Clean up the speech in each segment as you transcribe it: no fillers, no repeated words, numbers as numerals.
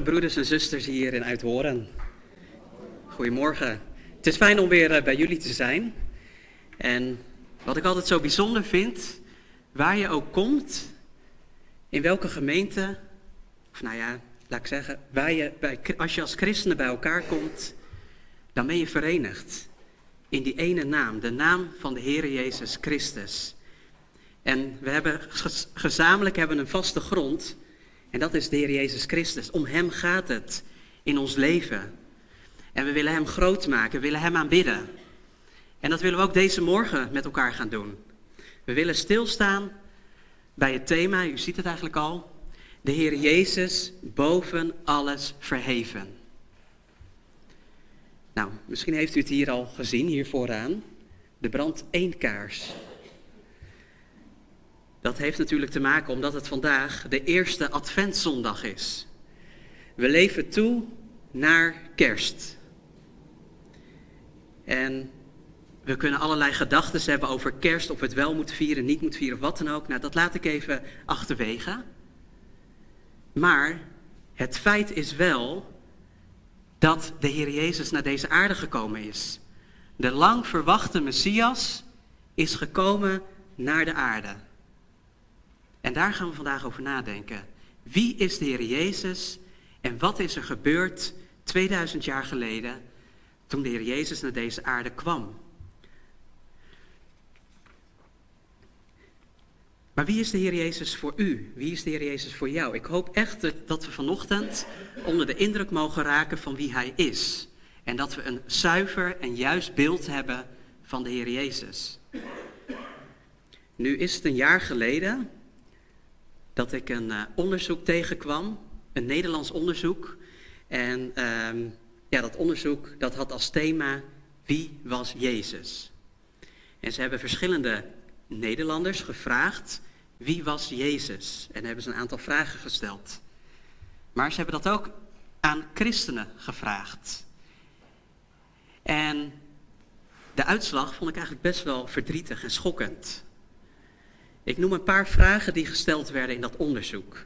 broeders en zusters hier in Uithoren. Goedemorgen. Het is fijn om weer bij jullie te zijn. En wat ik altijd zo bijzonder vind, waar je ook komt, in welke gemeente, of nou ja, laat ik zeggen, als je als christenen bij elkaar komt, dan ben je verenigd in die ene naam, de naam van de Heere Jezus Christus. En we hebben gezamenlijk een vaste grond. En dat is de Heer Jezus Christus. Om Hem gaat het in ons leven. En we willen Hem groot maken, we willen Hem aanbidden. En dat willen we ook deze morgen met elkaar gaan doen. We willen stilstaan bij het thema, u ziet het eigenlijk al. De Heer Jezus boven alles verheven. Nou, misschien heeft u het hier al gezien, hier vooraan. Er brandt 1 kaars. Dat heeft natuurlijk te maken omdat het vandaag de eerste adventszondag is. We leven toe naar kerst. En we kunnen allerlei gedachten hebben over kerst, of we het wel moeten vieren, niet moeten vieren, wat dan ook. Nou, dat laat ik even achterwege. Maar het feit is wel dat de Heer Jezus naar deze aarde gekomen is. De lang verwachte Messias is gekomen naar de aarde. En daar gaan we vandaag over nadenken. Wie is de Heer Jezus en wat is er gebeurd 2000 jaar geleden toen de Heer Jezus naar deze aarde kwam? Maar wie is de Heer Jezus voor u? Wie is de Heer Jezus voor jou? Ik hoop echt dat we vanochtend onder de indruk mogen raken van wie Hij is. En dat we een zuiver en juist beeld hebben van de Heer Jezus. Nu is het een jaar geleden dat ik een onderzoek tegenkwam, een Nederlands onderzoek. En dat onderzoek dat had als thema, wie was Jezus? En ze hebben verschillende Nederlanders gevraagd, wie was Jezus? En hebben ze een aantal vragen gesteld. Maar ze hebben dat ook aan christenen gevraagd. En de uitslag vond ik eigenlijk best wel verdrietig en schokkend. Ik noem een paar vragen die gesteld werden in dat onderzoek.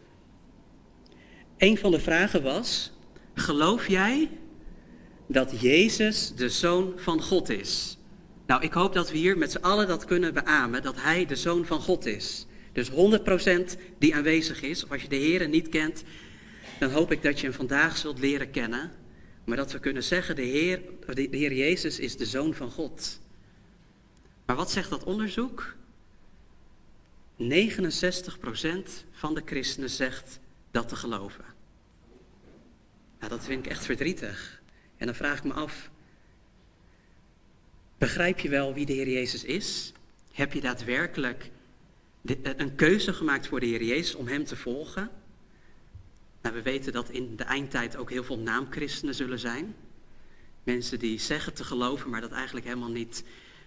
Een van de vragen was, geloof jij dat Jezus de Zoon van God is? Nou, ik hoop dat we hier met z'n allen dat kunnen beamen, dat Hij de Zoon van God is. Dus 100% die aanwezig is, of als je de Heere niet kent, dan hoop ik dat je Hem vandaag zult leren kennen. Maar dat we kunnen zeggen, de Heer Jezus is de Zoon van God. Maar wat zegt dat onderzoek? 69% van de christenen zegt dat te geloven. Nou, dat vind ik echt verdrietig. En dan vraag ik me af, begrijp je wel wie de Heer Jezus is? Heb je daadwerkelijk een keuze gemaakt voor de Heer Jezus om Hem te volgen? Nou, we weten dat in de eindtijd ook heel veel naamchristenen zullen zijn. Mensen die zeggen te geloven, maar dat eigenlijk helemaal niet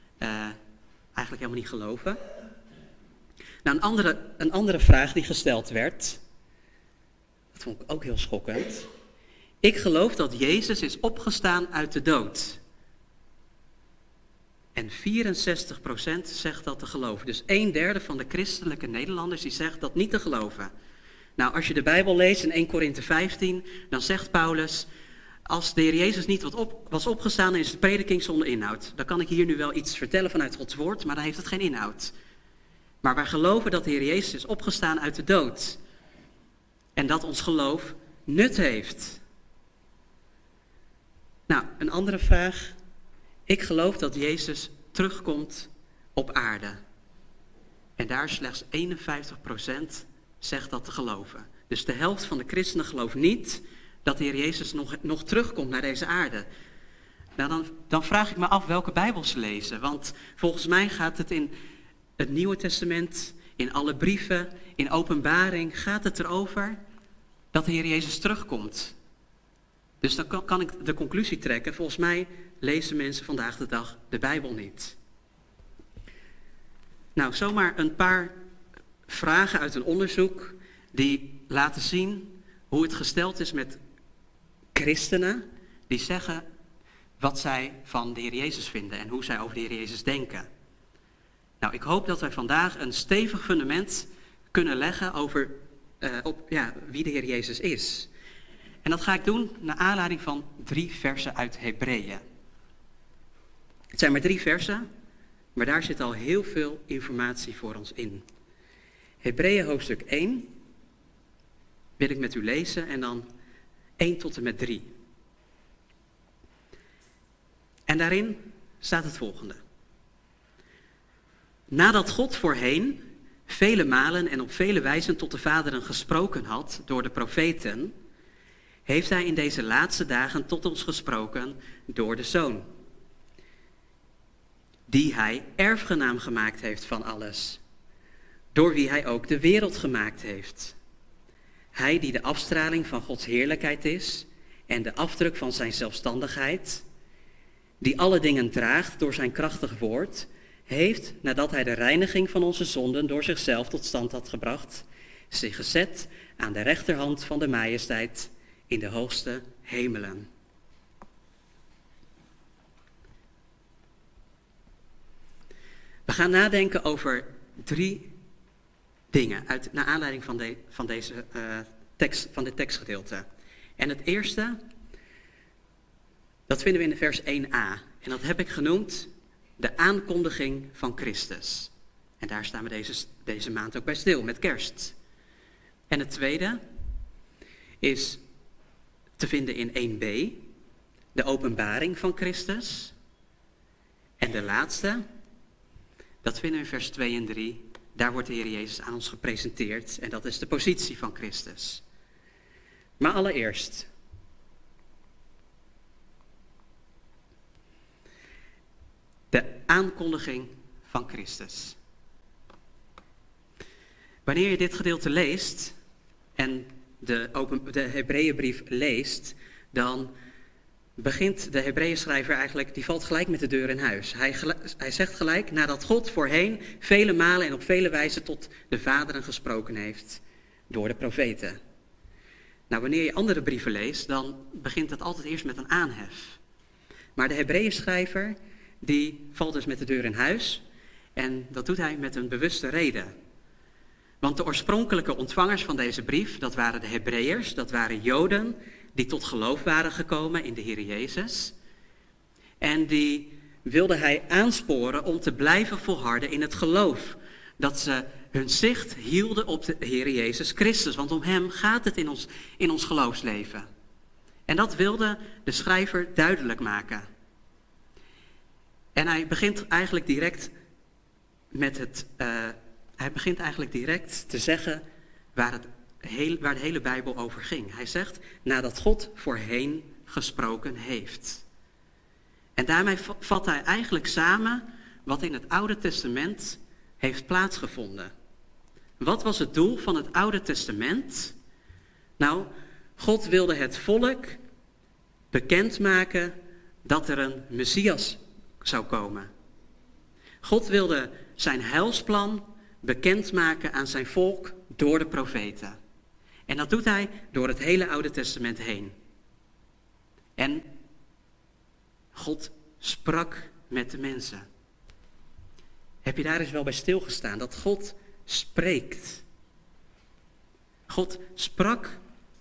geloven. Nou, een andere vraag die gesteld werd, dat vond ik ook heel schokkend. Ik geloof dat Jezus is opgestaan uit de dood. En 64% zegt dat te geloven. Dus 1/3 van de christelijke Nederlanders die zegt dat niet te geloven. Nou, als je de Bijbel leest in 1 Korinthe 15, dan zegt Paulus, als de Heer Jezus niet was opgestaan, dan is de prediking zonder inhoud. Dan kan ik hier nu wel iets vertellen vanuit Gods woord, maar dan heeft het geen inhoud. Maar wij geloven dat de Heer Jezus is opgestaan uit de dood. En dat ons geloof nut heeft. Nou, een andere vraag. Ik geloof dat Jezus terugkomt op aarde. En daar slechts 51% zegt dat te geloven. Dus de helft van de christenen gelooft niet dat de Heer Jezus nog terugkomt naar deze aarde. Nou, dan vraag ik me af welke Bijbel ze lezen. Want volgens mij gaat het in het Nieuwe Testament, in alle brieven, in Openbaring, gaat het erover dat de Heer Jezus terugkomt. Dus dan kan ik de conclusie trekken, volgens mij lezen mensen vandaag de dag de Bijbel niet. Nou, zomaar een paar vragen uit een onderzoek die laten zien hoe het gesteld is met christenen die zeggen wat zij van de Heer Jezus vinden en hoe zij over de Heer Jezus denken. Nou, ik hoop dat wij vandaag een stevig fundament kunnen leggen over wie de Heer Jezus is. En dat ga ik doen naar aanleiding van 3 versen uit Hebreeën. Het zijn maar 3 versen, maar daar zit al heel veel informatie voor ons in. Hebreeën hoofdstuk 1 wil ik met u lezen en dan 1 tot en met 3. En daarin staat het volgende. Nadat God voorheen vele malen en op vele wijzen tot de vaderen gesproken had door de profeten, heeft hij in deze laatste dagen tot ons gesproken door de Zoon, die hij erfgenaam gemaakt heeft van alles, door wie hij ook de wereld gemaakt heeft. Hij die de afstraling van Gods heerlijkheid is en de afdruk van zijn zelfstandigheid, die alle dingen draagt door zijn krachtig woord, heeft, nadat hij de reiniging van onze zonden door zichzelf tot stand had gebracht, zich gezet aan de rechterhand van de majesteit in de hoogste hemelen. We gaan nadenken over 3 dingen naar aanleiding van dit tekstgedeelte. En het eerste, dat vinden we in vers 1a. En dat heb ik genoemd de aankondiging van Christus. En daar staan we deze maand ook bij stil, met kerst. En het tweede is te vinden in 1b, de openbaring van Christus. En de laatste, dat vinden we in vers 2 en 3. Daar wordt de Heer Jezus aan ons gepresenteerd en dat is de positie van Christus. Maar allereerst, de aankondiging van Christus. Wanneer je dit gedeelte leest en de Hebreeënbrief leest, dan begint de Hebreeënschrijver eigenlijk, die valt gelijk met de deur in huis. Hij zegt gelijk, nadat God voorheen vele malen en op vele wijzen tot de vaderen gesproken heeft door de profeten. Nou, wanneer je andere brieven leest, dan begint het altijd eerst met een aanhef. Maar de Hebreeënschrijver, die valt dus met de deur in huis en dat doet hij met een bewuste reden. Want de oorspronkelijke ontvangers van deze brief, dat waren de Hebreeërs, dat waren Joden die tot geloof waren gekomen in de Heer Jezus. En die wilde hij aansporen om te blijven volharden in het geloof. Dat ze hun zicht hielden op de Heer Jezus Christus, want om hem gaat het in ons geloofsleven. En dat wilde de schrijver duidelijk maken. En hij begint eigenlijk direct te zeggen waar de hele Bijbel over ging. Hij zegt, nadat God voorheen gesproken heeft. En daarmee vat hij eigenlijk samen wat in het Oude Testament heeft plaatsgevonden. Wat was het doel van het Oude Testament? Nou, God wilde het volk bekendmaken dat er een Messias zou komen. God wilde zijn heilsplan bekendmaken aan zijn volk door de profeten. En dat doet hij door het hele Oude Testament heen. En God sprak met de mensen. Heb je daar eens wel bij stilgestaan, dat God spreekt? God sprak.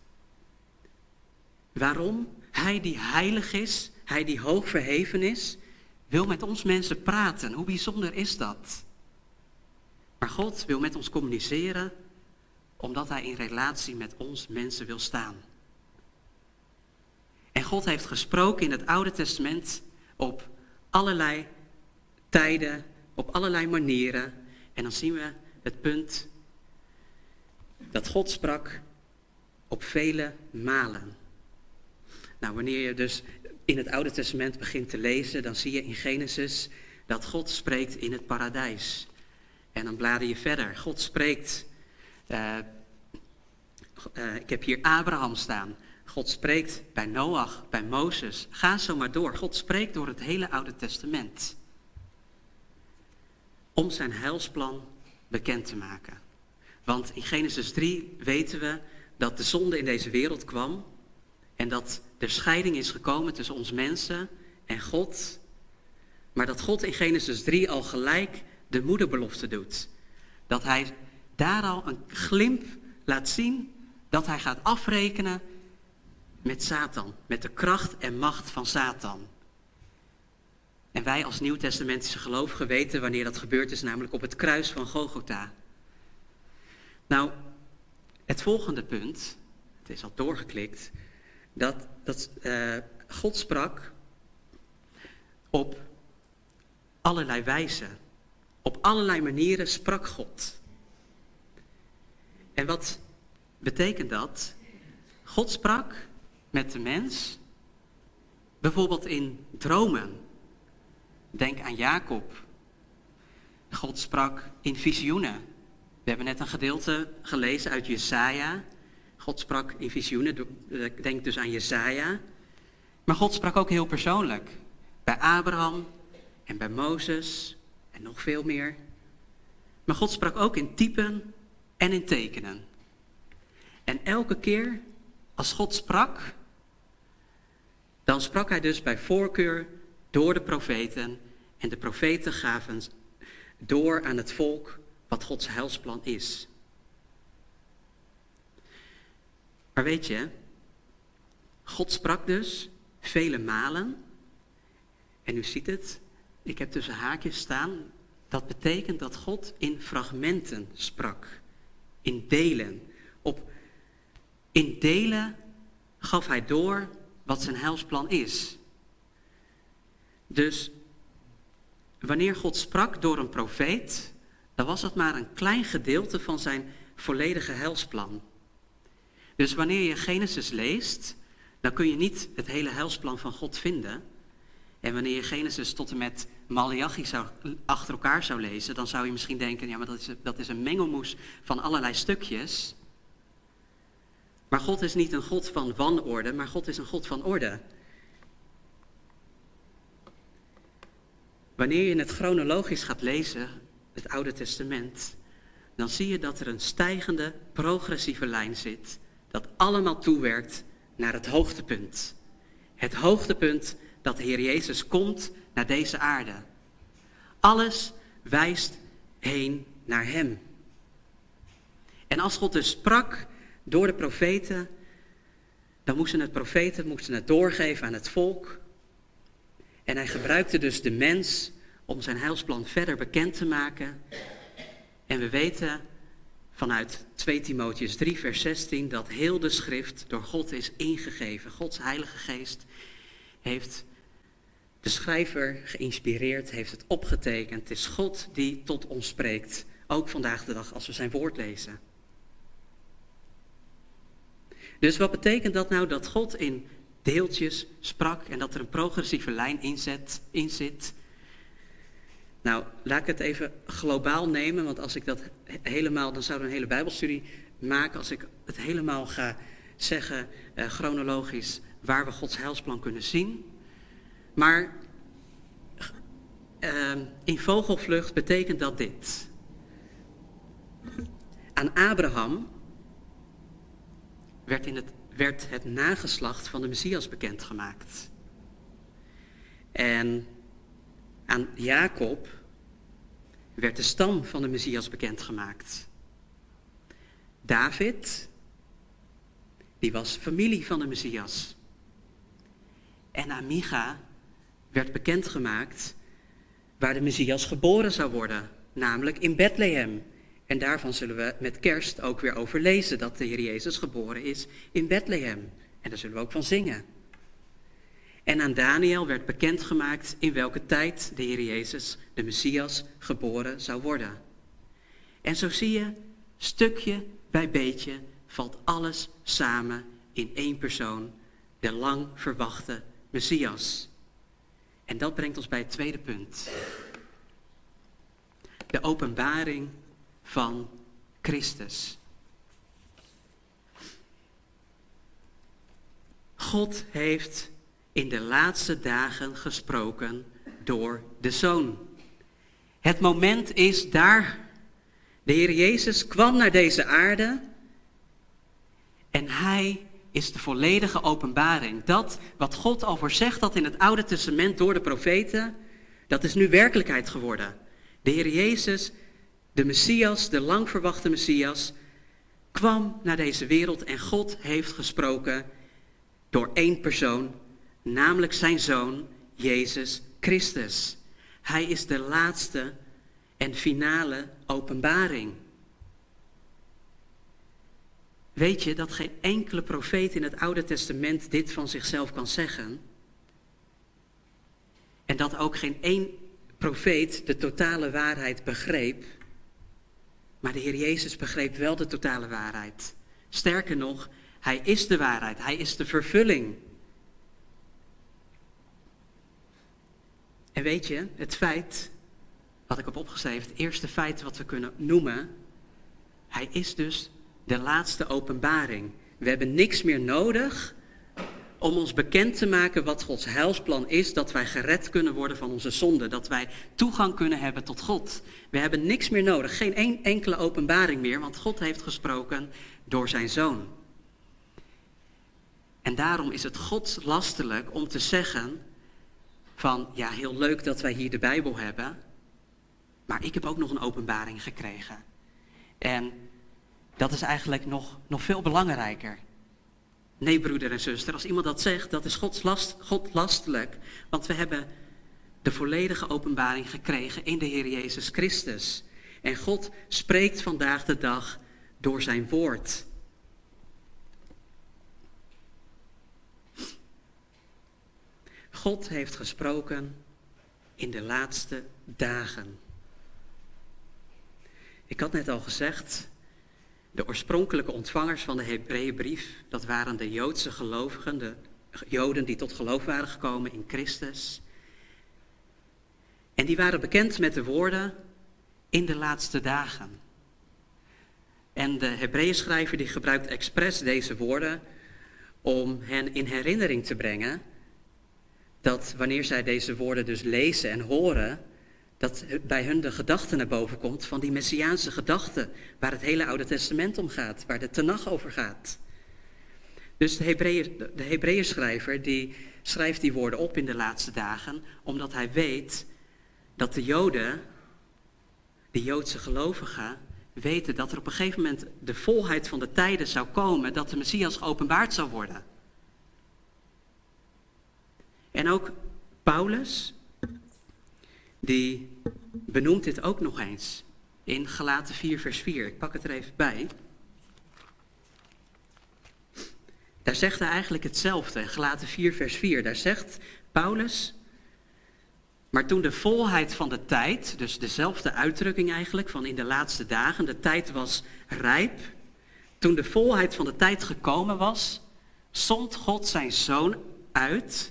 Waarom? Hij die heilig is, hij die hoog verheven is, wil met ons mensen praten. Hoe bijzonder is dat? Maar God wil met ons communiceren, omdat hij in relatie met ons mensen wil staan. En God heeft gesproken in het Oude Testament op allerlei tijden, op allerlei manieren. En dan zien we het punt dat God sprak op vele malen. Nou, wanneer je dus in het Oude Testament begint te lezen, dan zie je in Genesis dat God spreekt in het paradijs. En dan blader je verder. God spreekt, ik heb hier Abraham staan. God spreekt bij Noach, bij Mozes. Ga zo maar door. God spreekt door het hele Oude Testament. Om zijn heilsplan bekend te maken. Want in Genesis 3 weten we dat de zonde in deze wereld kwam. En dat er scheiding is gekomen tussen ons mensen en God. Maar dat God in Genesis 3 al gelijk de moederbelofte doet. Dat hij daar al een glimp laat zien dat hij gaat afrekenen met Satan, met de kracht en macht van Satan. En wij als nieuwtestamentische gelovigen weten wanneer dat gebeurd is, namelijk op het kruis van Golgotha. Nou, het volgende punt, het is al doorgeklikt, dat God sprak op allerlei wijzen. Op allerlei manieren sprak God. En wat betekent dat? God sprak met de mens, bijvoorbeeld in dromen. Denk aan Jacob. God sprak in visioenen. We hebben net een gedeelte gelezen uit Jesaja. God sprak in visioenen, denk dus aan Jesaja. Maar God sprak ook heel persoonlijk. Bij Abraham en bij Mozes en nog veel meer. Maar God sprak ook in typen en in tekenen. En elke keer als God sprak, dan sprak hij dus bij voorkeur door de profeten. En de profeten gaven door aan het volk wat Gods heilsplan is. Maar weet je, God sprak dus vele malen. En u ziet het, ik heb tussen haakjes staan. Dat betekent dat God in fragmenten sprak. In delen. In delen gaf hij door wat zijn heilsplan is. Dus wanneer God sprak door een profeet, dan was dat maar een klein gedeelte van zijn volledige heilsplan. Dus wanneer je Genesis leest, dan kun je niet het hele heilsplan van God vinden. En wanneer je Genesis tot en met Maleachi achter elkaar zou lezen, dan zou je misschien denken, ja, maar dat is een mengelmoes van allerlei stukjes. Maar God is niet een God van wanorde, maar God is een God van orde. Wanneer je het chronologisch gaat lezen, het Oude Testament, dan zie je dat er een stijgende, progressieve lijn zit, dat allemaal toewerkt naar het hoogtepunt. Het hoogtepunt dat de Heer Jezus komt naar deze aarde. Alles wijst heen naar hem. En als God dus sprak door de profeten, dan moesten het profeten het doorgeven aan het volk. En hij gebruikte dus de mens om zijn heilsplan verder bekend te maken. En we weten vanuit 2 Timotheüs 3 vers 16 dat heel de schrift door God is ingegeven. Gods Heilige Geest heeft de schrijver geïnspireerd, heeft het opgetekend. Het is God die tot ons spreekt, ook vandaag de dag als we zijn woord lezen. Dus wat betekent dat nou, dat God in deeltjes sprak en dat er een progressieve lijn in zit? Nou, laat ik het even globaal nemen, want als ik dat helemaal, dan zou ik een hele Bijbelstudie maken als ik het helemaal ga zeggen, chronologisch, waar we Gods heilsplan kunnen zien. Maar in vogelvlucht betekent dat dit. Aan Abraham werd het nageslacht van de Messias bekendgemaakt. En aan Jacob werd de stam van de Messias bekendgemaakt. David, die was familie van de Messias. En aan Micha werd bekendgemaakt waar de Messias geboren zou worden, namelijk in Bethlehem. En daarvan zullen we met kerst ook weer over lezen, dat de Heer Jezus geboren is in Bethlehem. En daar zullen we ook van zingen. En aan Daniel werd bekendgemaakt in welke tijd de Heer Jezus, de Messias, geboren zou worden. En zo zie je, stukje bij beetje valt alles samen in één persoon, de lang verwachte Messias. En dat brengt ons bij het tweede punt. De openbaring van Christus. God heeft in de laatste dagen gesproken door de Zoon. Het moment is daar. De Heer Jezus kwam naar deze aarde en hij is de volledige openbaring. Dat wat God al voorzegd had in het Oude Testament door de profeten, dat is nu werkelijkheid geworden. De Heer Jezus, de Messias, de lang verwachte Messias, kwam naar deze wereld en God heeft gesproken door één persoon, namelijk zijn Zoon, Jezus Christus. Hij is de laatste en finale openbaring. Weet je dat geen enkele profeet in het Oude Testament dit van zichzelf kan zeggen? En dat ook geen één profeet de totale waarheid begreep? Maar de Heer Jezus begreep wel de totale waarheid. Sterker nog, hij is de waarheid, hij is de vervulling. En weet je, het feit, wat ik heb opgeschreven, het eerste feit wat we kunnen noemen, hij is dus de laatste openbaring. We hebben niks meer nodig om ons bekend te maken wat Gods heilsplan is, dat wij gered kunnen worden van onze zonde, dat wij toegang kunnen hebben tot God. We hebben niks meer nodig, geen enkele openbaring meer, want God heeft gesproken door zijn Zoon. En daarom is het godslastelijk om te zeggen van, ja, heel leuk dat wij hier de Bijbel hebben, maar ik heb ook nog een openbaring gekregen. En dat is eigenlijk nog veel belangrijker. Nee, broeder en zuster, als iemand dat zegt, dat is godlastelijk. Want we hebben de volledige openbaring gekregen in de Heer Jezus Christus. En God spreekt vandaag de dag door zijn woord. God heeft gesproken in de laatste dagen. Ik had net al gezegd, de oorspronkelijke ontvangers van de Hebreeënbrief, dat waren de Joodse gelovigen, de Joden die tot geloof waren gekomen in Christus. En die waren bekend met de woorden in de laatste dagen. En de Hebreeënschrijver die gebruikt expres deze woorden om hen in herinnering te brengen dat wanneer zij deze woorden dus lezen en horen, dat bij hun de gedachte naar boven komt van die messiaanse gedachte, waar het hele Oude Testament om gaat, waar de Tenach over gaat. Dus de Hebreeënschrijver die schrijft die woorden op in de laatste dagen, omdat hij weet dat de Joden, de Joodse gelovigen, weten dat er op een gegeven moment de volheid van de tijden zou komen, dat de Messias geopenbaard zou worden. En ook Paulus, die benoemt dit ook nog eens in Galaten 4 vers 4. Ik pak het er even bij. Daar zegt hij eigenlijk hetzelfde, in Galaten 4 vers 4. Daar zegt Paulus, maar toen de volheid van de tijd, dus dezelfde uitdrukking eigenlijk van in de laatste dagen, de tijd was rijp. Toen de volheid van de tijd gekomen was, zond God zijn Zoon uit.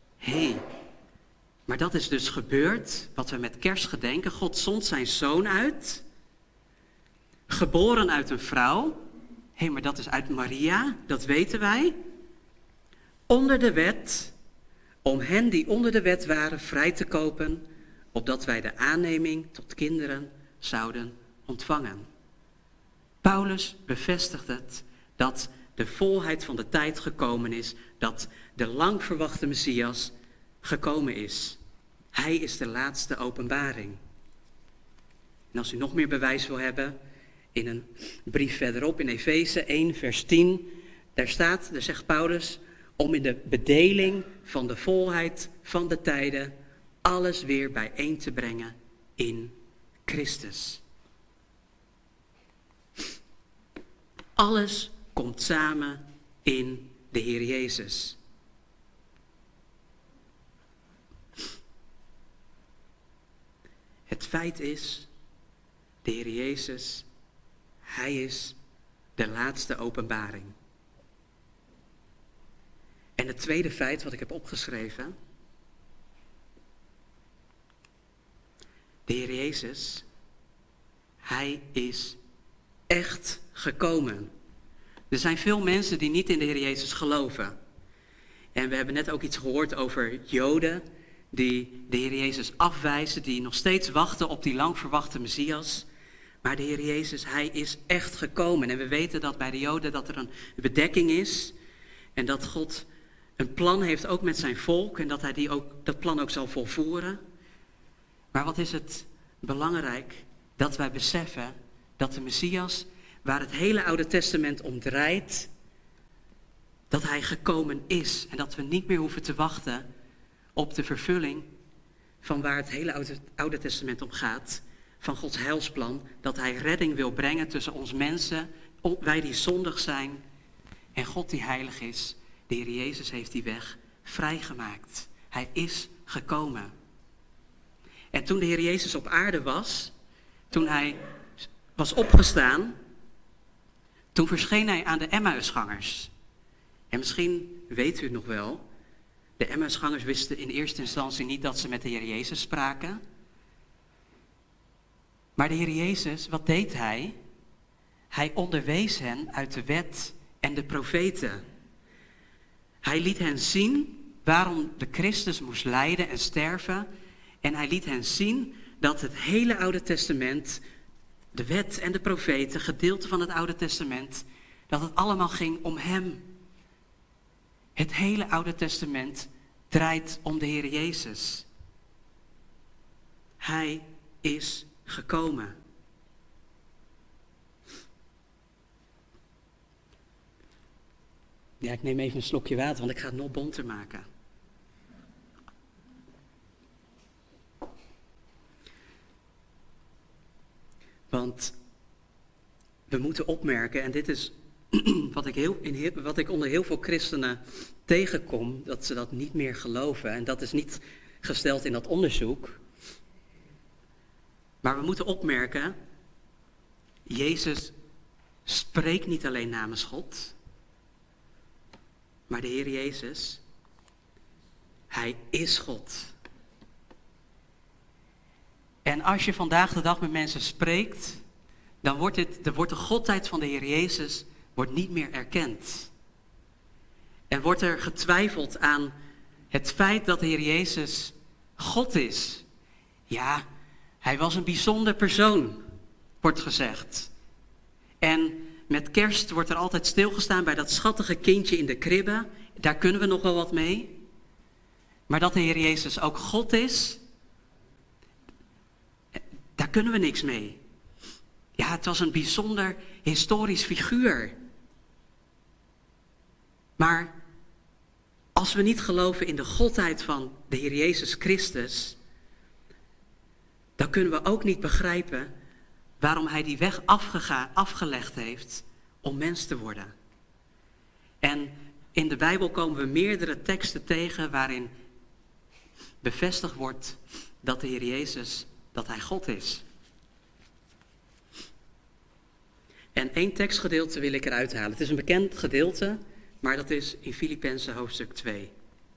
Maar dat is dus gebeurd, wat we met kerst gedenken. God zond zijn Zoon uit, geboren uit een vrouw. Maar dat is uit Maria, dat weten wij. Onder de wet, om hen die onder de wet waren vrij te kopen, opdat wij de aanneming tot kinderen zouden ontvangen. Paulus bevestigt het, dat de volheid van de tijd gekomen is, dat de lang verwachte Messias gekomen is. Hij is de laatste openbaring. En als u nog meer bewijs wil hebben, in een brief verderop in Efeze 1 vers 10, daar zegt Paulus, om in de bedeling van de volheid van de tijden alles weer bijeen te brengen in Christus. Alles komt samen in de Heer Jezus. Het feit is, de Heer Jezus, hij is de laatste openbaring. En het tweede feit wat ik heb opgeschreven, de Heer Jezus, hij is echt gekomen. Er zijn veel mensen die niet in de Heer Jezus geloven. En we hebben net ook iets gehoord over Joden die de Heer Jezus afwijzen, die nog steeds wachten op die lang verwachte Messias. Maar de Heer Jezus, hij is echt gekomen. En we weten dat bij de Joden dat er een bedekking is. En dat God een plan heeft ook met zijn volk. En dat hij dat plan ook zal volvoeren. Maar wat is het belangrijk dat wij beseffen dat de Messias, waar het hele Oude Testament om draait, dat hij gekomen is en dat we niet meer hoeven te wachten op de vervulling van waar het hele Oude Testament om gaat, van Gods heilsplan, dat hij redding wil brengen tussen ons mensen, wij die zondig zijn en God die heilig is. De Heer Jezus heeft die weg vrijgemaakt. Hij is gekomen. En toen de Heer Jezus op aarde was, toen hij was opgestaan, toen verscheen hij aan de Emmausgangers. En misschien weet u het nog wel, de Emmausgangers wisten in eerste instantie niet dat ze met de Heer Jezus spraken. Maar de Heer Jezus, wat deed hij? Hij onderwees hen uit de wet en de profeten. Hij liet hen zien waarom de Christus moest lijden en sterven. En hij liet hen zien dat het hele Oude Testament, de wet en de profeten, gedeelte van het Oude Testament, dat het allemaal ging om hem. Het hele Oude Testament draait om de Heer Jezus. Hij is gekomen. Ja, ik neem even een slokje water, want ik ga het nog bonter maken. Want we moeten opmerken, en dit is wat ik onder heel veel christenen tegenkom, dat ze dat niet meer geloven. En dat is niet gesteld in dat onderzoek. Maar we moeten opmerken, Jezus spreekt niet alleen namens God, maar de Heer Jezus, hij is God. En als je vandaag de dag met mensen spreekt, dan wordt de godheid van de Heer Jezus wordt niet meer erkend. En wordt er getwijfeld aan het feit dat de Heer Jezus God is. Ja, hij was een bijzonder persoon, wordt gezegd. En met kerst wordt er altijd stilgestaan bij dat schattige kindje in de kribbe. Daar kunnen we nog wel wat mee. Maar dat de Heer Jezus ook God is, daar kunnen we niks mee. Ja, het was een bijzonder historisch figuur. Maar als we niet geloven in de godheid van de Heer Jezus Christus, dan kunnen we ook niet begrijpen waarom hij die weg afgelegd heeft om mens te worden. En in de Bijbel komen we meerdere teksten tegen waarin bevestigd wordt dat de Heer Jezus, dat hij God is. En één tekstgedeelte wil ik eruit halen. Het is een bekend gedeelte, maar dat is in Filippenzen hoofdstuk 2.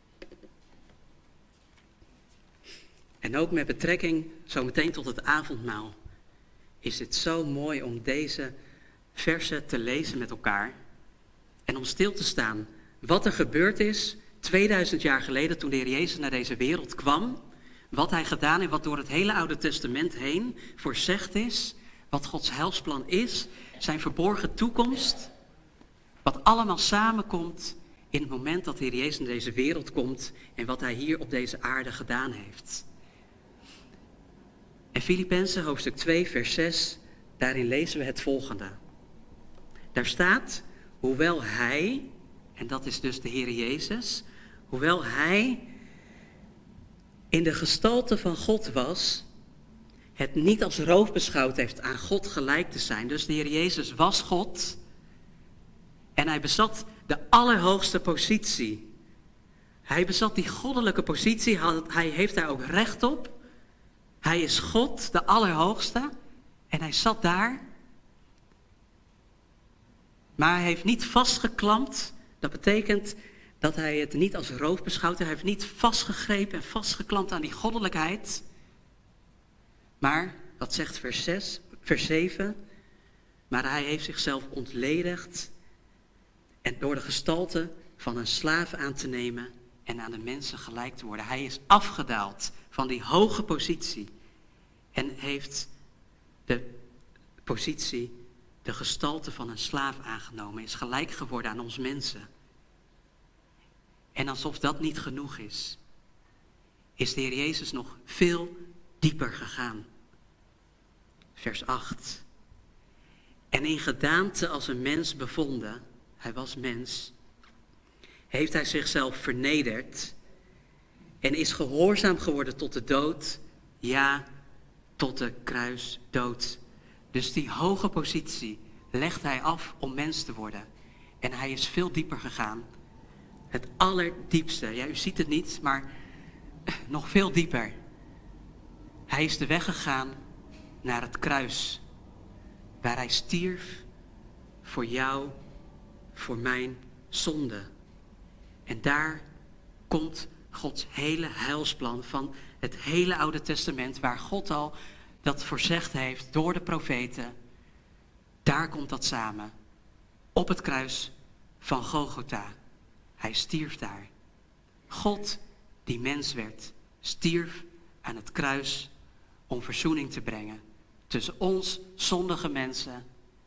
En ook met betrekking zometeen tot het avondmaal is het zo mooi om deze versen te lezen met elkaar en om stil te staan wat er gebeurd is 2000 jaar geleden toen de Heer Jezus naar deze wereld kwam, wat hij gedaan heeft, wat door het hele Oude Testament heen voorzegd is, wat Gods heilsplan is, zijn verborgen toekomst, wat allemaal samenkomt in het moment dat de Heer Jezus naar deze wereld komt en wat hij hier op deze aarde gedaan heeft. En Filippenzen hoofdstuk 2 vers 6, daarin lezen we het volgende. Daar staat, hoewel hij, en dat is dus de Heer Jezus, hoewel hij in de gestalte van God was, het niet als roof beschouwd heeft aan God gelijk te zijn. Dus de Heer Jezus was God en hij bezat de allerhoogste positie. Hij bezat die goddelijke positie, hij heeft daar ook recht op. Hij is God, de Allerhoogste, en hij zat daar. Maar hij heeft niet vastgeklampt. Dat betekent dat hij het niet als roof beschouwt. Hij heeft niet vastgegrepen en vastgeklampt aan die goddelijkheid. Maar, wat zegt vers 7, maar hij heeft zichzelf ontledigd en door de gestalte van een slaaf aan te nemen en aan de mensen gelijk te worden. Hij is afgedaald van die hoge positie en heeft de positie, de gestalte van een slaaf aangenomen, is gelijk geworden aan ons mensen. En alsof dat niet genoeg is de Heer Jezus nog veel dieper gegaan. Vers 8. En in gedaante als een mens bevonden, hij was mens, heeft hij zichzelf vernederd en is gehoorzaam geworden tot de dood, ja, tot de kruisdood. Dus die hoge positie legt hij af om mens te worden. En hij is veel dieper gegaan. Het allerdiepste, ja, u ziet het niet, maar nog veel dieper. Hij is de weg gegaan naar het kruis, waar hij stierf voor jou, voor mijn zonde. En daar komt Gods hele heilsplan van het hele Oude Testament, waar God al dat voorzegd heeft door de profeten. Daar komt dat samen, op het kruis van Golgotha. Hij stierf daar. God, die mens werd, stierf aan het kruis om verzoening te brengen tussen ons zondige mensen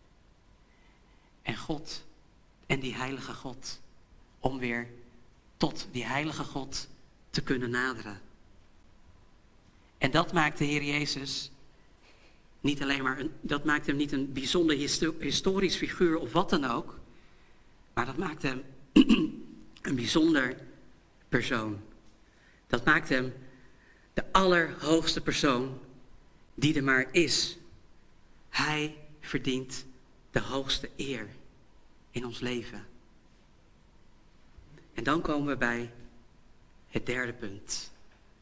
en God en die heilige God. Om weer tot die heilige God te kunnen naderen. En dat maakt de Heer Jezus niet alleen maar dat maakt hem niet een bijzonder historisch figuur of wat dan ook. Maar dat maakt hem een bijzonder persoon. Dat maakt hem de allerhoogste persoon die er maar is. Hij verdient de hoogste eer in ons leven. En dan komen we bij het derde punt.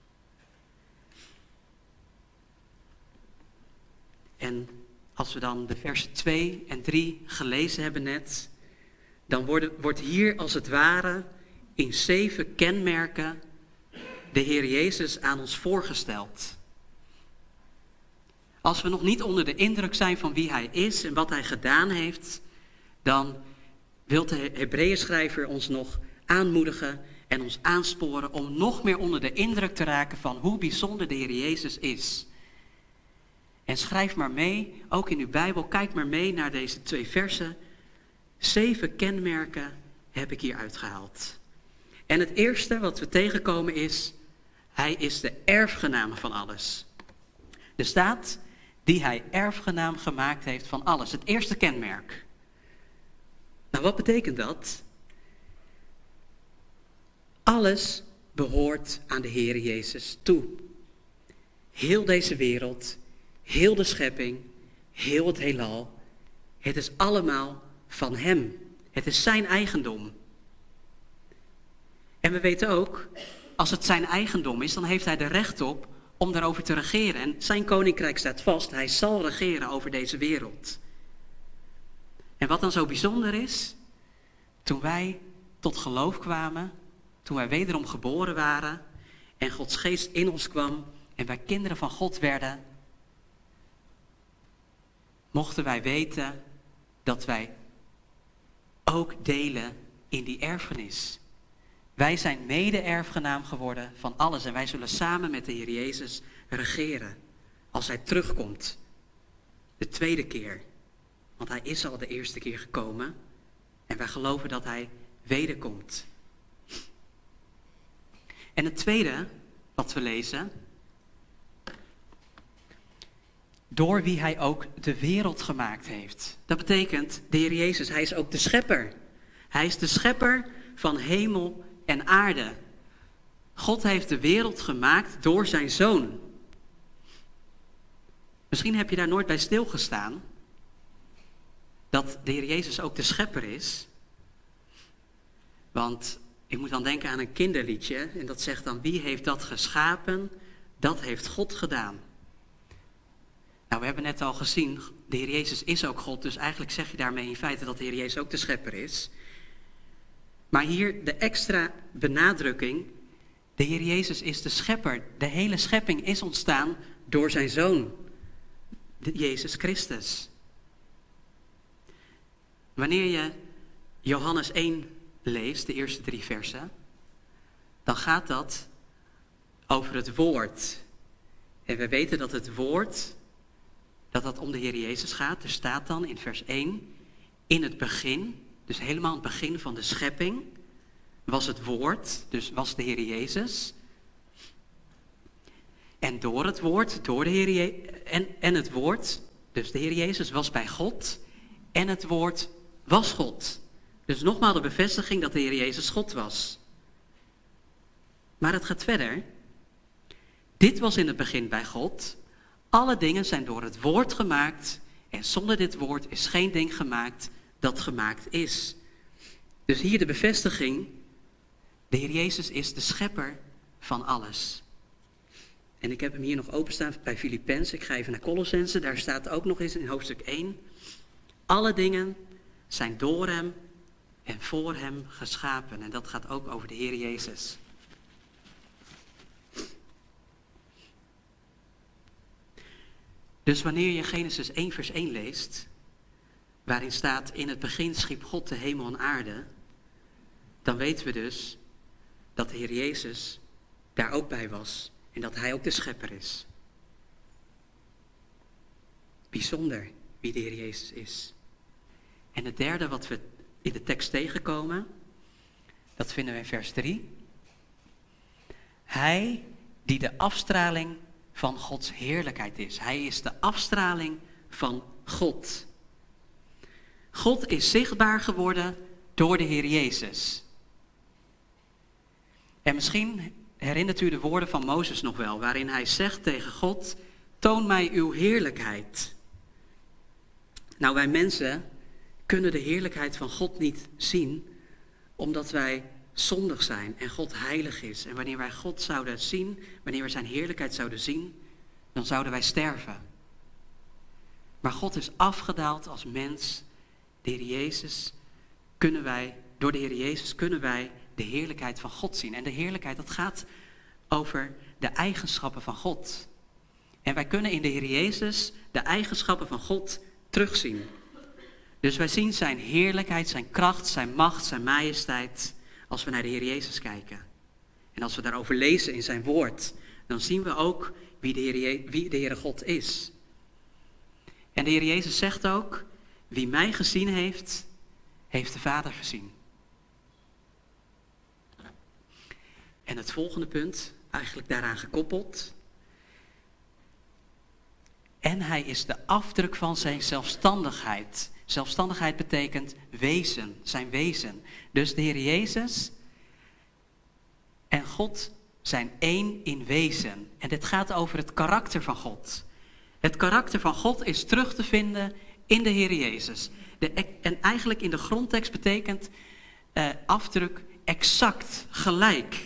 En als we dan de versen 2 en 3 gelezen hebben net, dan wordt hier als het ware in 7 kenmerken de Heer Jezus aan ons voorgesteld. Als we nog niet onder de indruk zijn van wie hij is en wat hij gedaan heeft, dan wil de Hebreeënschrijver ons nog aanmoedigen en ons aansporen om nog meer onder de indruk te raken van hoe bijzonder de Heer Jezus is. En schrijf maar mee, ook in uw Bijbel, kijk maar mee naar deze 2 versen. 7 kenmerken heb ik hier uitgehaald. En het eerste wat we tegenkomen is, hij is de erfgenaam van alles. Er staat, die hij erfgenaam gemaakt heeft van alles. Het eerste kenmerk. Nou, wat betekent dat? Alles behoort aan de Heer Jezus toe. Heel deze wereld, heel de schepping, heel het heelal. Het is allemaal van hem. Het is zijn eigendom. En we weten ook, als het zijn eigendom is, dan heeft hij er recht op om daarover te regeren. En zijn koninkrijk staat vast, hij zal regeren over deze wereld. En wat dan zo bijzonder is, toen wij tot geloof kwamen, toen wij wederom geboren waren en Gods geest in ons kwam en wij kinderen van God werden, mochten wij weten dat wij ook delen in die erfenis. Wij zijn mede-erfgenaam geworden van alles en wij zullen samen met de Heer Jezus regeren als hij terugkomt. De tweede keer. Want hij is al de eerste keer gekomen en wij geloven dat hij wederkomt. En het tweede wat we lezen, door wie hij ook de wereld gemaakt heeft. Dat betekent, de Heer Jezus, hij is ook de schepper. Hij is de schepper van hemel en aarde. God heeft de wereld gemaakt door zijn Zoon. Misschien heb je daar nooit bij stilgestaan, dat de Heer Jezus ook de schepper is. Want ik moet dan denken aan een kinderliedje en dat zegt dan, wie heeft dat geschapen? Dat heeft God gedaan. Nou, we hebben net al gezien, de Heer Jezus is ook God, dus eigenlijk zeg je daarmee in feite dat de Heer Jezus ook de schepper is. Maar hier de extra benadrukking, de Heer Jezus is de schepper. De hele schepping is ontstaan door zijn Zoon, Jezus Christus. Wanneer je Johannes 1 leest, de eerste 3 versen, dan gaat dat over het woord. En we weten dat het woord, dat om de Heer Jezus gaat. Er staat dan in vers 1, in het begin, dus helemaal het begin van de schepping, was het woord, dus was de Heer Jezus. En door het woord, door de Heer en het woord, dus de Heer Jezus was bij God en het woord was God. Dus nogmaals de bevestiging dat de Heer Jezus God was. Maar het gaat verder. Dit was in het begin bij God. Alle dingen zijn door het woord gemaakt. En zonder dit woord is geen ding gemaakt dat gemaakt is. Dus hier de bevestiging. De Heer Jezus is de schepper van alles. En ik heb hem hier nog openstaan bij Filippenzen. Ik ga even naar Colossense. Daar staat ook nog eens in hoofdstuk 1. Alle dingen zijn door hem en voor hem geschapen. En dat gaat ook over de Heer Jezus. Dus wanneer je Genesis 1 vers 1 leest, waarin staat in het begin schiep God de hemel en aarde, dan weten we dus dat de Heer Jezus daar ook bij was en dat hij ook de schepper is. Bijzonder wie de Heer Jezus is. En het derde wat we in de tekst tegenkomen, dat vinden we in vers 3. Hij die de afstraling van Gods heerlijkheid is. Hij is de afstraling van God. God is zichtbaar geworden door de Heer Jezus. En misschien herinnert u de woorden van Mozes nog wel, waarin hij zegt tegen God, toon mij uw heerlijkheid. Nou, wij mensen kunnen de heerlijkheid van God niet zien, omdat wij zondig zijn en God heilig is. En wanneer wij God zouden zien, wanneer we zijn heerlijkheid zouden zien, dan zouden wij sterven. Maar God is afgedaald als mens. De Heer Jezus door de Heer Jezus kunnen wij de heerlijkheid van God zien. En de heerlijkheid, dat gaat over de eigenschappen van God. En wij kunnen in de Heer Jezus de eigenschappen van God terugzien. Dus wij zien zijn heerlijkheid, zijn kracht, zijn macht, zijn majesteit, als we naar de Heer Jezus kijken. En als we daarover lezen in zijn woord, dan zien we ook wie de Heere God is. En de Heer Jezus zegt ook, wie mij gezien heeft, heeft de Vader gezien. En het volgende punt, eigenlijk daaraan gekoppeld. En hij is de afdruk van zijn zelfstandigheid. Zelfstandigheid betekent wezen, zijn wezen. Dus de Heer Jezus en God zijn één in wezen. En dit gaat over het karakter van God. Het karakter van God is terug te vinden in de Heer Jezus. En eigenlijk in de grondtekst betekent afdruk exact, gelijk.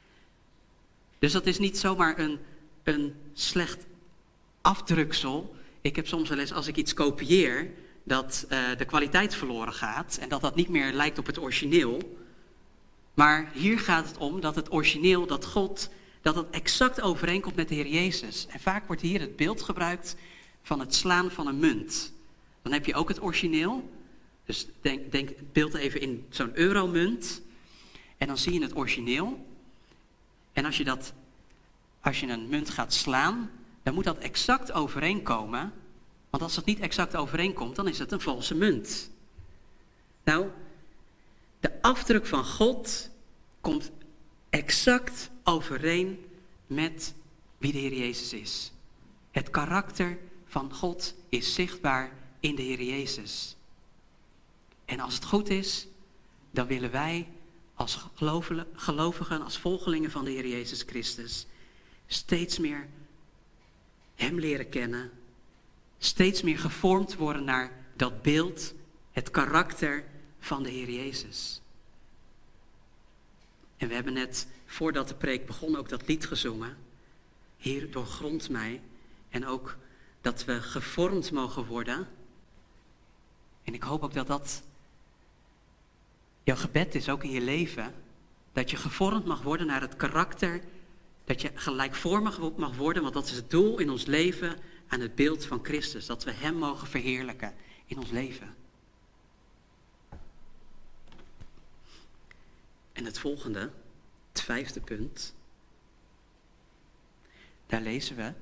Dus dat is niet zomaar een slecht afdruksel. Ik heb soms wel eens, als ik iets kopieer, dat de kwaliteit verloren gaat en dat dat niet meer lijkt op het origineel. Maar hier gaat het om dat het origineel, dat God, dat het exact overeenkomt met de Heer Jezus. En vaak wordt hier het beeld gebruikt van het slaan van een munt. Dan heb je ook het origineel. Dus beeld even in zo'n euromunt. En dan zie je het origineel. En als je een munt gaat slaan, dan moet dat exact overeenkomen. Want als het niet exact overeenkomt, dan is het een valse munt. Nou, de afdruk van God komt exact overeen met wie de Heer Jezus is. Het karakter van God is zichtbaar in de Heer Jezus. En als het goed is, dan willen wij als gelovigen, als volgelingen van de Heer Jezus Christus, steeds meer Hem leren kennen, steeds meer gevormd worden naar dat beeld, het karakter van de Heer Jezus. En we hebben net, voordat de preek begon, ook dat lied gezongen. Heer, doorgrond mij. En ook dat we gevormd mogen worden. En ik hoop ook dat dat jouw gebed is, ook in je leven. Dat je gevormd mag worden naar het karakter. Dat je gelijkvormig mag worden, want dat is het doel in ons leven aan het beeld van Christus. Dat we Hem mogen verheerlijken in ons leven. En het volgende, het 5e punt. Daar lezen we.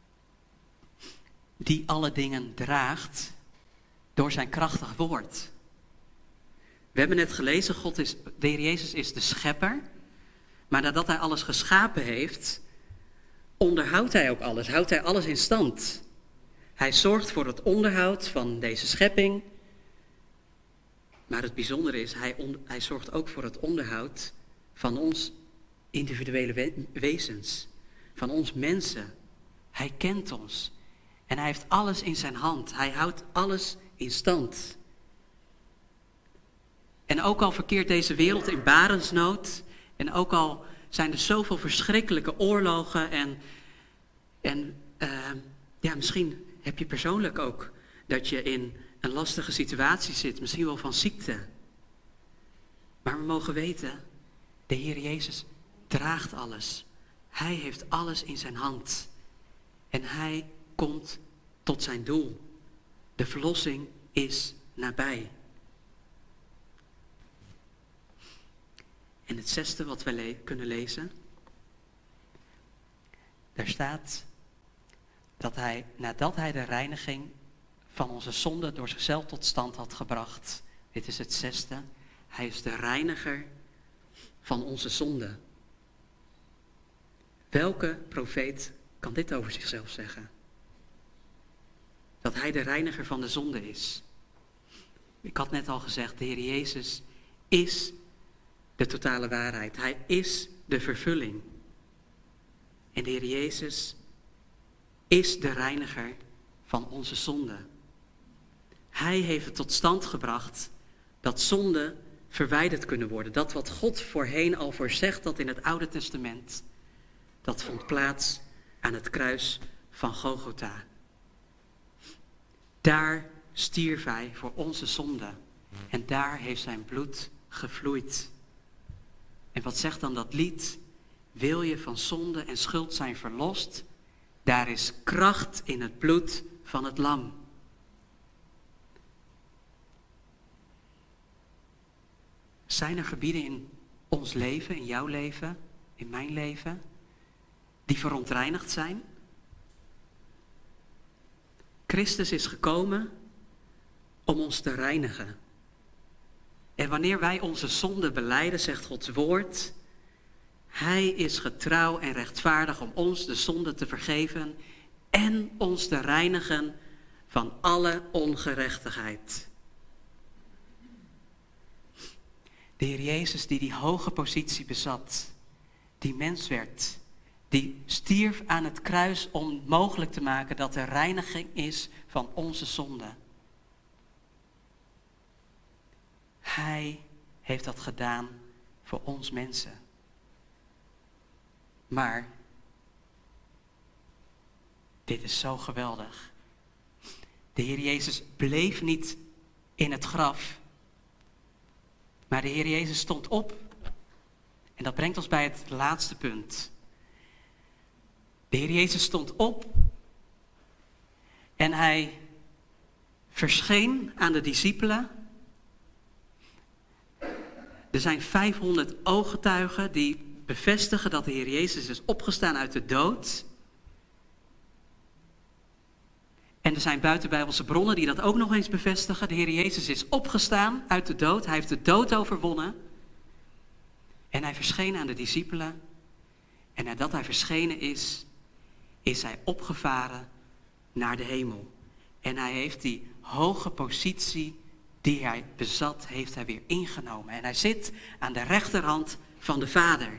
Die alle dingen draagt door zijn krachtig woord. We hebben net gelezen, de Heer Jezus is de schepper. Maar nadat hij alles geschapen heeft, onderhoudt hij ook alles. Houdt hij alles in stand. Hij zorgt voor het onderhoud van deze schepping. Maar het bijzondere is, hij zorgt ook voor het onderhoud van ons individuele wezens. Van ons mensen. Hij kent ons. En hij heeft alles in zijn hand. Hij houdt alles in stand. En ook al verkeert deze wereld in barensnood. En ook al zijn er zoveel verschrikkelijke oorlogen. En misschien heb je persoonlijk ook dat je in een lastige situatie zit. Misschien wel van ziekte. Maar we mogen weten, de Heer Jezus draagt alles. Hij heeft alles in zijn hand. En hij komt tot zijn doel. De verlossing is nabij. En het 6e wat we kunnen lezen. Daar staat dat hij, nadat hij de reiniging van onze zonde door zichzelf tot stand had gebracht. Dit is het 6e. Hij is de reiniger van onze zonde. Welke profeet kan dit over zichzelf zeggen? Dat hij de reiniger van de zonde is. Ik had net al gezegd, de Heer Jezus is de totale waarheid. Hij is de vervulling. En de Heer Jezus is de reiniger van onze zonde. Hij heeft het tot stand gebracht dat zonden verwijderd kunnen worden. Dat wat God voorheen al voorzegt dat in het Oude Testament, dat vond plaats aan het kruis van Golgotha. Daar stierf hij voor onze zonde. En daar heeft zijn bloed gevloeid. En wat zegt dan dat lied? Wil je van zonde en schuld zijn verlost? Daar is kracht in het bloed van het lam. Zijn er gebieden in ons leven, in jouw leven, in mijn leven, die verontreinigd zijn? Christus is gekomen om ons te reinigen. En wanneer wij onze zonde belijden, zegt Gods woord, hij is getrouw en rechtvaardig om ons de zonde te vergeven en ons te reinigen van alle ongerechtigheid. De Heer Jezus die hoge positie bezat, die mens werd, die stierf aan het kruis om mogelijk te maken dat er reiniging is van onze zonde. Hij heeft dat gedaan voor ons mensen. Maar dit is zo geweldig. De Heer Jezus bleef niet in het graf. Maar de Heer Jezus stond op. En dat brengt ons bij het laatste punt. De Heer Jezus stond op. En hij verscheen aan de discipelen. Er zijn 500 ooggetuigen die bevestigen dat de Heer Jezus is opgestaan uit de dood. En er zijn buitenbijbelse bronnen die dat ook nog eens bevestigen. De Heer Jezus is opgestaan uit de dood. Hij heeft de dood overwonnen. En hij verscheen aan de discipelen. En nadat hij verschenen is, is hij opgevaren naar de hemel. En hij heeft die hoge positie die hij bezat, heeft hij weer ingenomen. En hij zit aan de rechterhand van de Vader.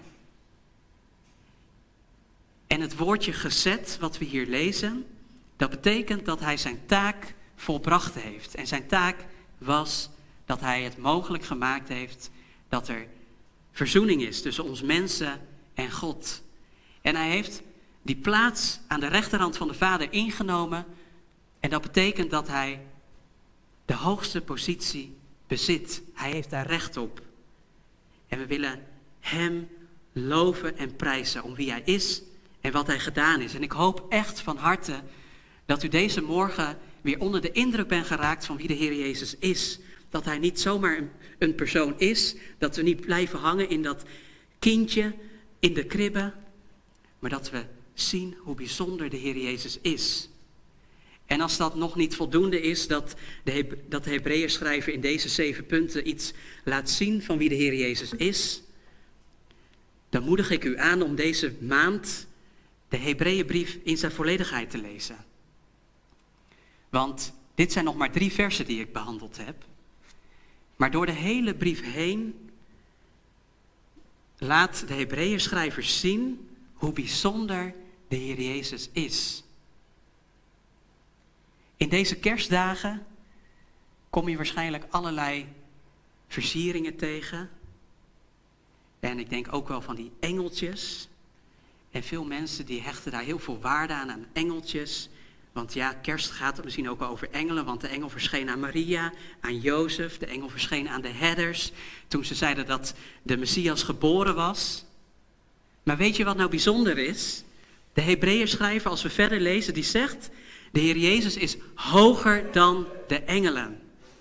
En het woordje gezet, wat we hier lezen, dat betekent dat hij zijn taak volbracht heeft. En zijn taak was dat hij het mogelijk gemaakt heeft dat er verzoening is tussen ons mensen en God. En hij heeft die plaats aan de rechterhand van de Vader ingenomen. En dat betekent dat hij de hoogste positie bezit. Hij heeft daar recht op. En we willen hem loven en prijzen om wie hij is en wat hij gedaan is. En ik hoop echt van harte dat u deze morgen weer onder de indruk bent geraakt van wie de Heer Jezus is. Dat hij niet zomaar een persoon is. Dat we niet blijven hangen in dat kindje in de kribbe. Maar dat we zien hoe bijzonder de Heer Jezus is. En als dat nog niet voldoende is, dat de Hebreeënschrijver in deze 7 punten iets laat zien van wie de Heer Jezus is, dan moedig ik u aan om deze maand de Hebreeënbrief in zijn volledigheid te lezen. Want dit zijn nog maar 3 versen die ik behandeld heb. Maar door de hele brief heen laat de Hebreeënschrijver zien hoe bijzonder de Heer Jezus is. In deze kerstdagen kom je waarschijnlijk allerlei versieringen tegen. En ik denk ook wel van die engeltjes. En veel mensen die hechten daar heel veel waarde aan engeltjes. Want ja, kerst gaat het misschien ook over engelen. Want de engel verscheen aan Maria, aan Jozef. De engel verscheen aan de herders. Toen ze zeiden dat de Messias geboren was. Maar weet je wat nou bijzonder is? De Hebreeënschrijver, als we verder lezen, die zegt: de Heer Jezus is hoger dan de engelen.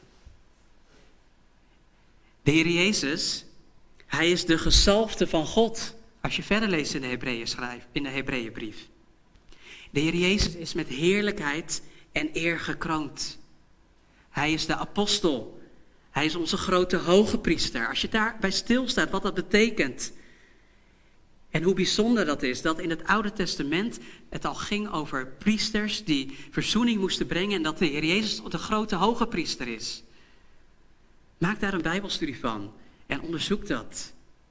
De Heer Jezus, hij is de gezalfde van God. Als je verder leest in de Hebreeënbrief. De Heer Jezus is met heerlijkheid en eer gekroond. Hij is de apostel. Hij is onze grote hoge priester. Als je daarbij stilstaat wat dat betekent. En hoe bijzonder dat is, dat in het Oude Testament het al ging over priesters die verzoening moesten brengen en dat de Heer Jezus de grote hoge priester is. Maak daar een Bijbelstudie van en onderzoek dat.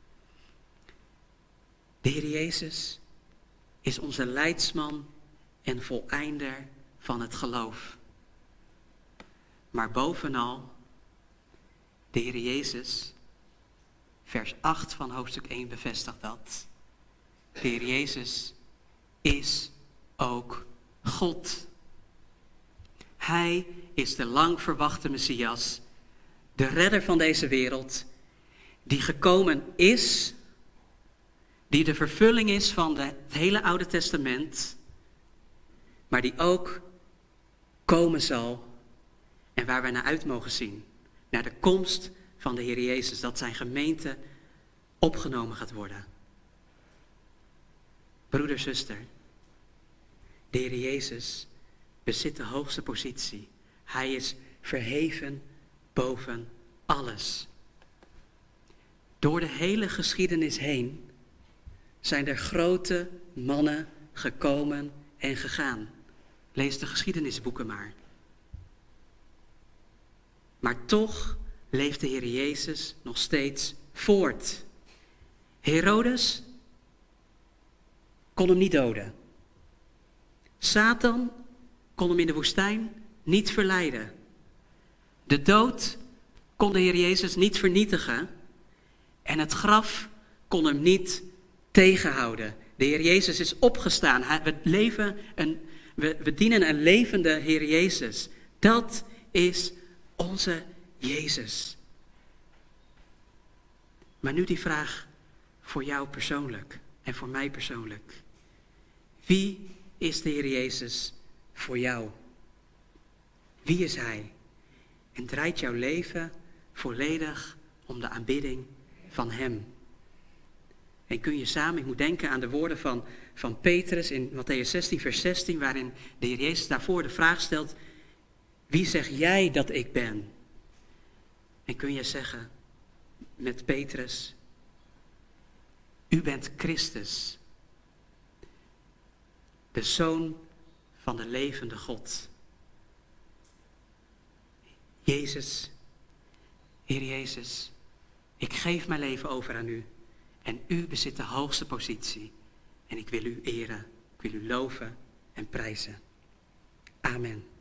De Heer Jezus is onze leidsman en voleinder van het geloof. Maar bovenal, de Heer Jezus, vers 8 van hoofdstuk 1 bevestigt dat. De Heer Jezus is ook God. Hij is de lang verwachte Messias, de redder van deze wereld, die gekomen is, die de vervulling is van het hele Oude Testament, maar die ook komen zal en waar wij naar uit mogen zien. Naar de komst van de Heer Jezus, dat zijn gemeente opgenomen gaat worden. Broeder, zuster, de Heer Jezus bezit de hoogste positie. Hij is verheven boven alles. Door de hele geschiedenis heen zijn er grote mannen gekomen en gegaan. Lees de geschiedenisboeken maar. Maar toch leeft de Heer Jezus nog steeds voort. Herodes kon hem niet doden. Satan kon hem in de woestijn niet verleiden. De dood kon de Heer Jezus niet vernietigen. En het graf kon hem niet tegenhouden. De Heer Jezus is opgestaan. We dienen een levende Heer Jezus. Dat is onze Jezus. Maar nu die vraag voor jou persoonlijk en voor mij persoonlijk. Wie is de Heer Jezus voor jou? Wie is Hij? En draait jouw leven volledig om de aanbidding van Hem? En kun je samen, ik moet denken aan de woorden van Petrus in Mattheüs 16 vers 16, waarin de Heer Jezus daarvoor de vraag stelt: wie zeg jij dat ik ben? En kun je zeggen met Petrus: u bent Christus, de Zoon van de levende God. Jezus, Heer Jezus, ik geef mijn leven over aan u. En u bezit de hoogste positie. En ik wil u eren, ik wil u loven en prijzen. Amen.